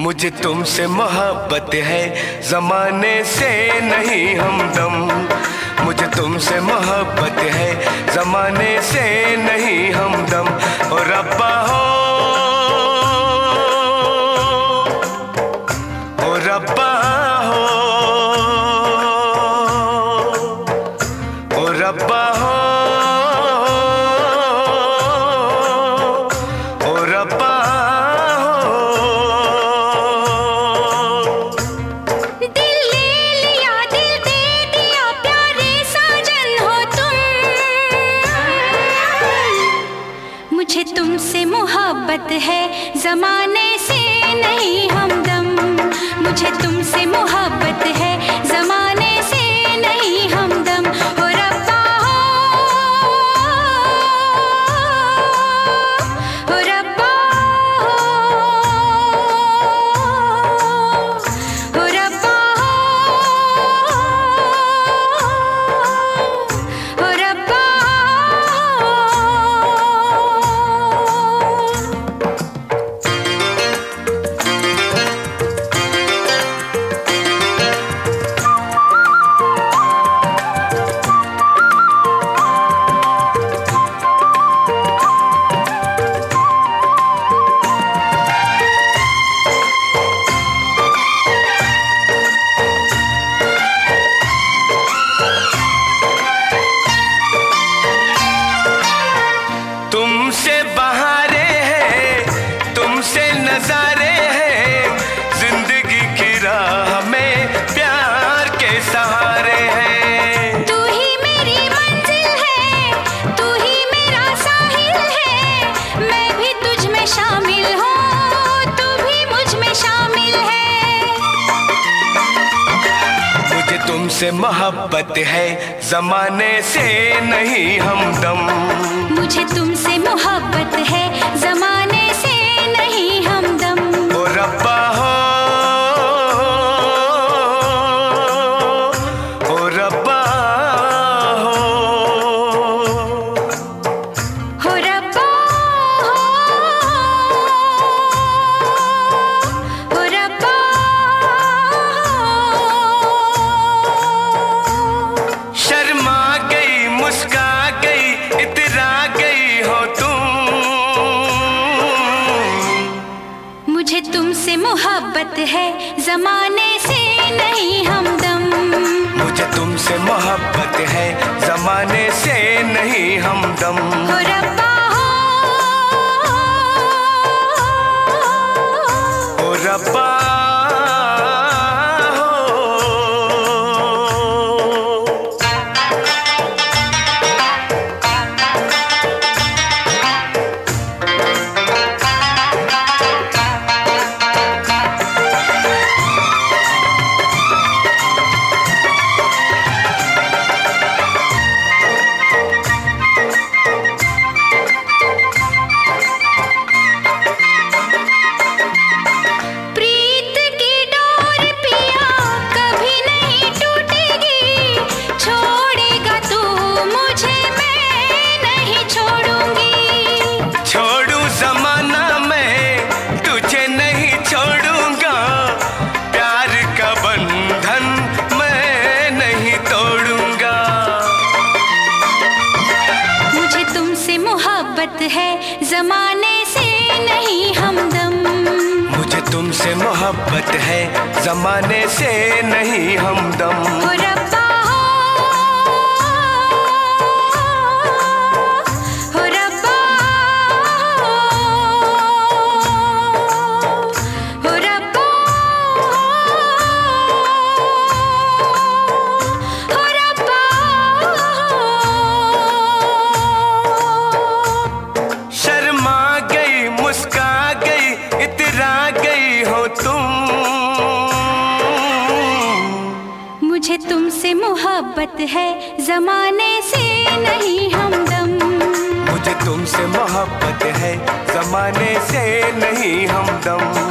मुझे तुमसे मोहब्बत है, ज़माने से नहीं हमदम। मुझे तुमसे मोहब्बत है, ज़माने से नहीं हमदम। ओ रब्बा हो, ओ रब्बा हो, ओ रब्बा हो, ओ रब्बा। मुझे तुमसे मोहब्बत है, ज़माने से नहीं हमदम। मुझे तुमसे मोहब्बत है, ज़माने से नहीं हमदम। हो रब्बा हो, हो रब्बा हो, हो रब्बा हो, हो रब्बा। तुमसे बहारें हैं, तुमसे नजारे हैं, जिंदगी की राह में प्यार के सहारे हैं। तू ही मेरी मंजिल है, तू ही मेरा साहिल है। मैं भी तुझ में शामिल हूँ, तू भी मुझ में शामिल है। मुझे तुमसे मोहब्बत है, ज़माने से नहीं हमदम। मुझे तुमसे मोहब्बत है, ज़माने से नहीं हमदम। ओ रब्बा हो, ओ रब्बा हो, हो रब्बा हो, हो रब्बा हो। शर्मा गई, मुस्का गई, इतरा गई हो तुम। मुझे तुमसे मोहब्बत है, ज़माने से नहीं हमदम। मुझे तुमसे मोहब्बत है, ज़माने से नहीं हमदम। हो रब्बा हो, ओ रब्बा हो। प्रीत की डोर पिया कभी नहीं टूटेगी। छोड़ेगा तू मुझे, मैं नहीं छोड़ूंगी। छोड़ू ज़माना मैं तुझे नहीं छोड़ूंगा। प्यार का बंधन मैं नहीं तोड़ूंगा। मुझे तुमसे मोहब्बत है, ज़माने से नहीं हमदम। मुझे तुमसे मोहब्बत है, ज़माने से नहीं हमदम। हो रब्बा हो, हो रब्बा हो, हो रब्बा हो, हो रब्बा हो। शर्मा गई, मुस्का गई, इतरा गई हो तुम। मुझे तुमसे मोहब्बत है, ज़माने से नहीं हमदम। मुझे तुमसे मोहब्बत है, ज़माने से नहीं हमदम।